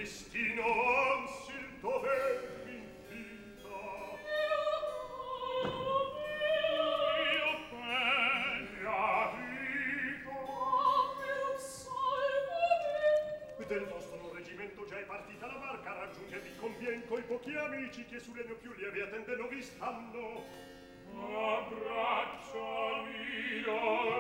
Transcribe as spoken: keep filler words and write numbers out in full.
destino, anzi il dover mi invita. Io ben gradito. Ah, per un salvo. Del nostro reggimento già è partita la barca, raggiungervi convien coi pochi amici che su legno più lievi attendendo vi stanno. Abbraccia mio